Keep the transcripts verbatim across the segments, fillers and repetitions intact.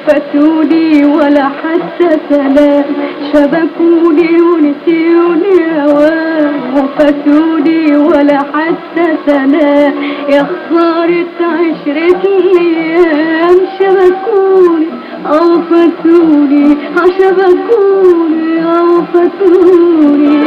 فاتوني ولا حتى سلام، شبكوني ونسيوني هوام وفاتوني ولا حتى سلام. يا خسارة عشرة ايام شبكوني او فاتوني، شبكوني او فاتوني.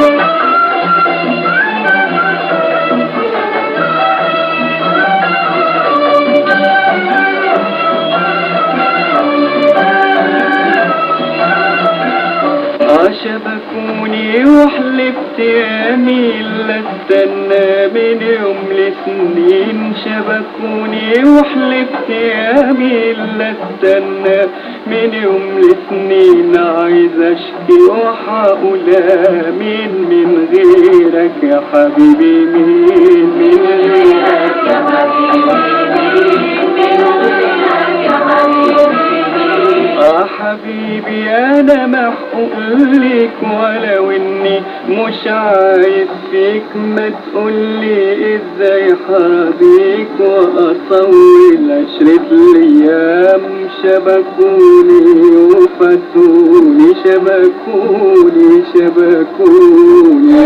شبكوني وحلفت يمين لا استنى من يوم لسنين، شبكوني وحلفت يمين لا استنى من يوم لسنين. عايز اشكي وحقول مين من غيرك يا حبيبي، مين من غيرك يا حبيبي، مين من غيرك يا حبيبي. آه حبيبي أنا محقوق ليك ولو إني مش عايز فيك، ما تقولي إزاي حرضيك وأطول عشرة الأيام. شبكوني وفاتوني، شبكوني شبكوني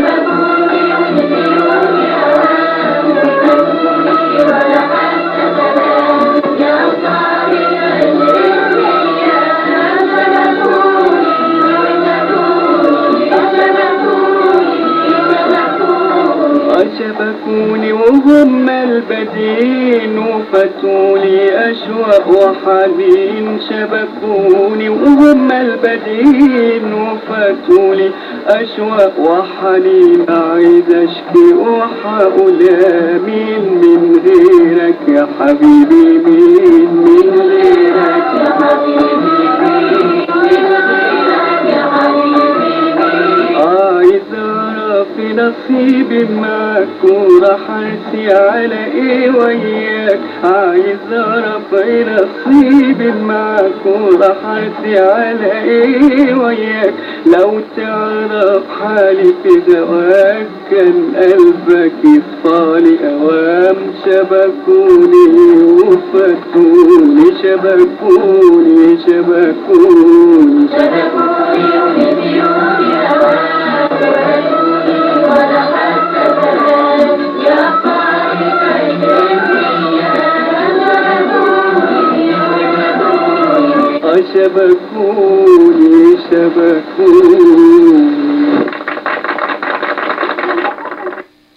شبكوني وهم البدين وفاتولي أشواق وحنين. شبكوني وهم البدين وفاتولي أشواق وحنين. عايز أشكي وحقول مين من غيرك يا حبيبي، مين من غيرك يا حبيبي، مين من غيرك يا حبيبي. عايز أعرف نصيبي معاك وراح أرسي على إيه وياك. عايز أعرف نصيبي معاك وراح أرسي على إيه وياك. لو تعرف حالي في هواك كان قلبك يصفالي أوام. شبكوني وفاتوني، شبكوني شبكوني شبكوني ونسيوني هواك ولا حتى سلام. يا خالق الدنيا شبكوني شبكوني شبكوني